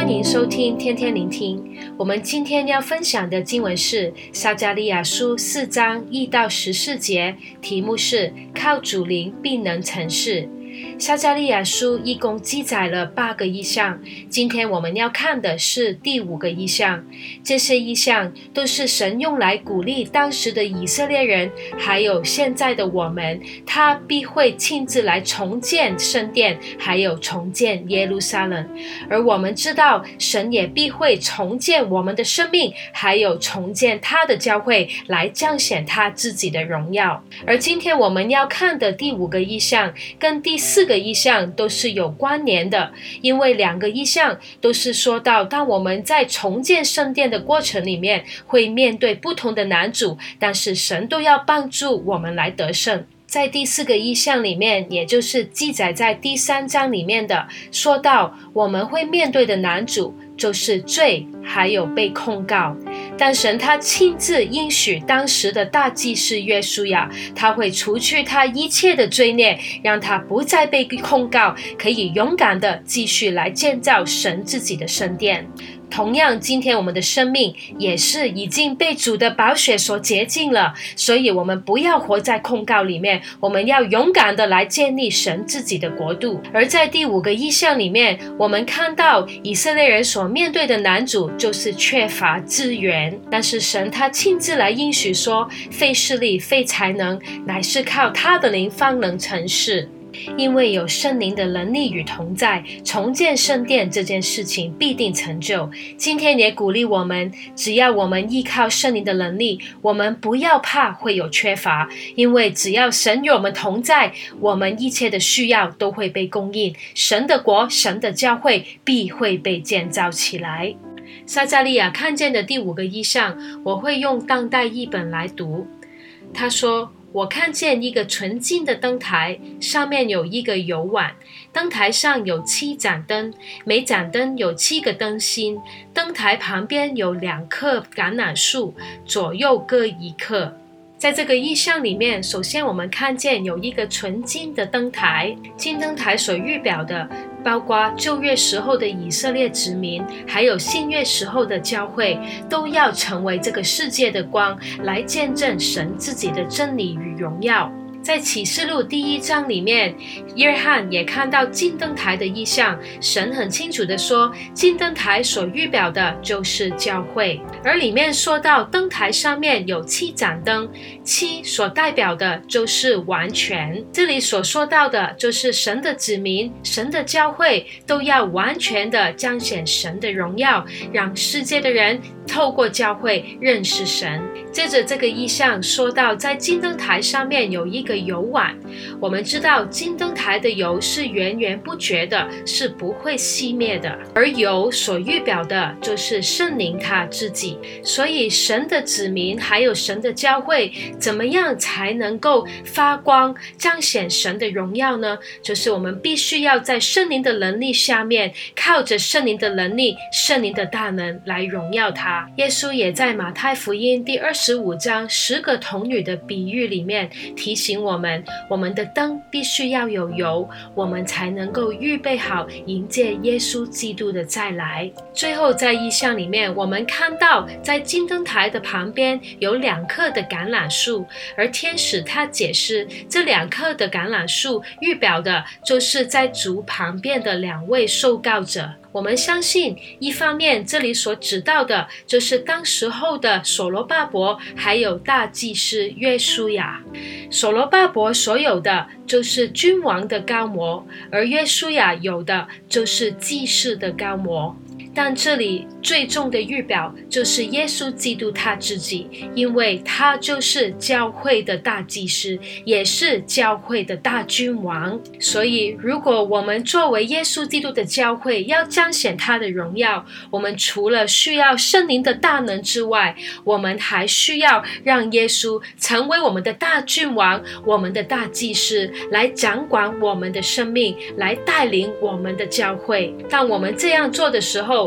欢迎收听天天聆听。我们今天要分享的经文是撒迦利亚书4章1到14节，题目是靠主灵必能成事。撒迦利亚书一共记载了8个异象，今天我们要看的是第5个异象。这些异象都是神用来鼓励当时的以色列人，还有现在的我们，他必会亲自来重建圣殿，还有重建耶路撒冷。而我们知道，神也必会重建我们的生命，还有重建他的教会，来彰显他自己的荣耀。而今天我们要看的第5个异象跟第4个异象都是有关联的，因为2个异象都是说到当我们在重建圣殿的过程里面会面对不同的难阻，但是神都要帮助我们来得胜。在第4个异象里面，也就是记载在第3章里面的，说到我们会面对的难阻就是罪，还有被控告。但神他亲自应许当时的大祭司约书亚，他会除去他一切的罪孽，让他不再被控告，可以勇敢的继续来建造神自己的圣殿。同样，今天我们的生命也是已经被主的宝血所洁净了，所以我们不要活在控告里面，我们要勇敢的来建立神自己的国度。而在第5个异象里面，我们看到以色列人所面对的难阻就是缺乏资源，但是神他亲自来应许说，非势力非才能，乃是靠他的灵方能成事。因为有圣灵的能力与同在，重建圣殿这件事情必定成就。今天也鼓励我们，只要我们依靠圣灵的能力，我们不要怕会有缺乏，因为只要神与我们同在，我们一切的需要都会被供应，神的国，神的教会必会被建造起来。撒迦利亚看见的第5个异象，我会用当代译本来读。他说，我看见一个纯金的灯台，上面有一个油碗，灯台上有7盏灯，每盏灯有7个灯芯，灯台旁边有2棵橄榄树，左右各1棵。在这个异象里面，首先我们看见有一个纯金的灯台，金灯台所预表的包括旧约时候的以色列子民，还有新约时候的教会，都要成为这个世界的光，来见证神自己的真理与荣耀。在启示录第1章里面，约翰也看到金灯台的异象，神很清楚地说，金灯台所预表的就是教会。而里面说到灯台上面有7盏灯，7所代表的就是完全。这里所说到的就是神的子民，神的教会都要完全的彰显神的荣耀，让世界的人透过教会认识神。接着这个异象说到，在金灯台上面有一个油碗，我们知道金灯台的油是源源不绝的，是不会熄灭的，而油所预表的就是圣灵他自己。所以神的子民还有神的教会，怎么样才能够发光彰显神的荣耀呢？就是我们必须要在圣灵的能力下面，靠着圣灵的能力，圣灵的大能来荣耀他。耶稣也在马太福音第25章10个童女的比喻里面提醒我们，我们的灯必须要有油，我们才能够预备好迎接耶稣基督的再来。最后在异象里面，我们看到在金灯台的旁边有2棵的橄榄树，而天使他解释，这2棵的橄榄树预表的就是在主旁边的2位受膏者。我们相信，一方面这里所指到的就是当时候的所罗巴伯，还有大祭司约书亚。所罗巴伯所有的就是君王的膏抹，而约书亚有的就是祭司的膏抹。但这里最重的预表就是耶稣基督他自己，因为他就是教会的大祭司，也是教会的大君王。所以如果我们作为耶稣基督的教会要彰显他的荣耀，我们除了需要圣灵的大能之外，我们还需要让耶稣成为我们的大君王，我们的大祭司，来掌管我们的生命，来带领我们的教会。当我们这样做的时候，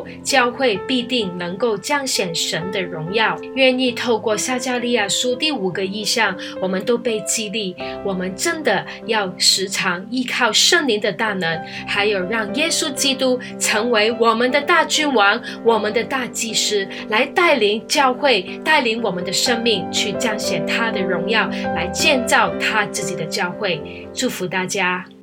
后，教会必定能够彰显神的荣耀。愿意透过撒迦利亚书第5个异象，我们都被激励，我们真的要时常依靠圣灵的大能，还有让耶稣基督成为我们的大君王，我们的大祭司，来带领教会，带领我们的生命去彰显他的荣耀，来建造他自己的教会。祝福大家。